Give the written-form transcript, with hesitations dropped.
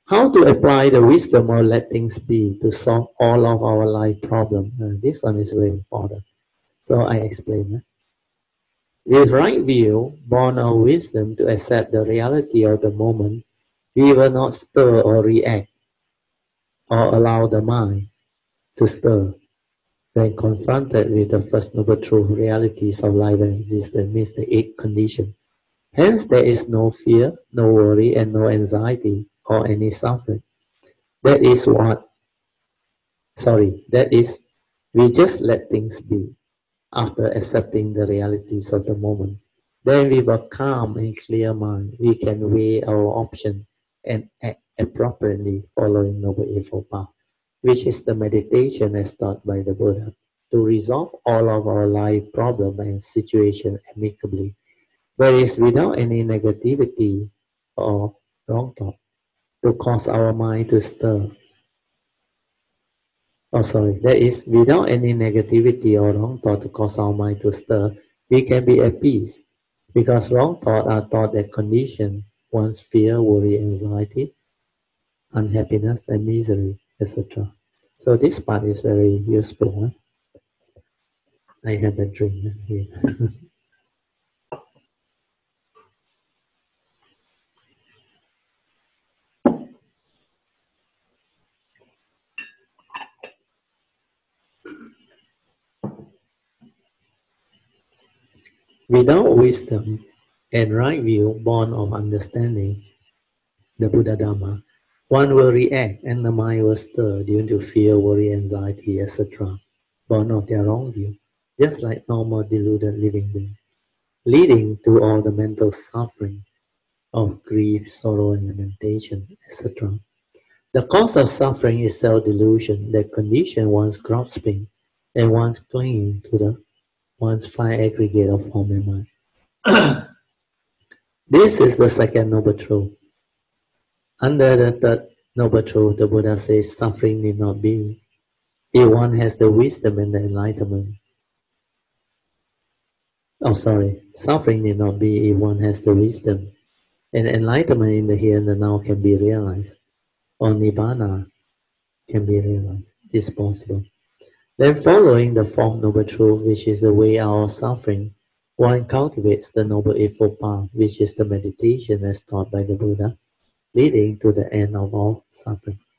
How to apply the wisdom of let things be to solve all of our life problems? This one is very important. So I explain. With right view, born of wisdom to accept the reality of the moment, we will not stir or react or allow the mind to stir. When confronted with the first noble truth realities of life and existence, means the eighth condition. Hence there is no fear, no worry, and no anxiety or any suffering. That is we just let things be after accepting the realities of the moment. Then with a calm and clear mind, we can weigh our options and act appropriately following Noble Eightfold Path, which is the meditation as taught by the Buddha, to resolve all of our life problems and situations amicably. That is without any negativity or wrong thought to cause our mind to stir. That is without any negativity or wrong thought to cause our mind to stir, we can be at peace. Because wrong thoughts are thoughts that condition one's fear, worry, anxiety, unhappiness, and misery, etc. So this part is very useful. Huh? I have a drink here. Without wisdom and right view born of understanding the Buddha Dharma, one will react and the mind will stir due to fear, worry, anxiety, etc. Born of their wrong view, just like normal deluded living beings, leading to all the mental suffering of grief, sorrow, and lamentation, etc. The cause of suffering is self-delusion that condition one's grasping and one's clinging to one's five aggregate of form and mind. This is the second noble truth. Under the third noble truth, the Buddha says suffering need not be if one has the wisdom and the enlightenment. Suffering need not be if one has the wisdom and enlightenment in the here and the now can be realized, or Nibbana can be realized. It's possible. Then following the fourth noble truth, which is the way out of suffering, one cultivates the Noble Eightfold Path, which is the meditation as taught by the Buddha, leading to the end of all suffering.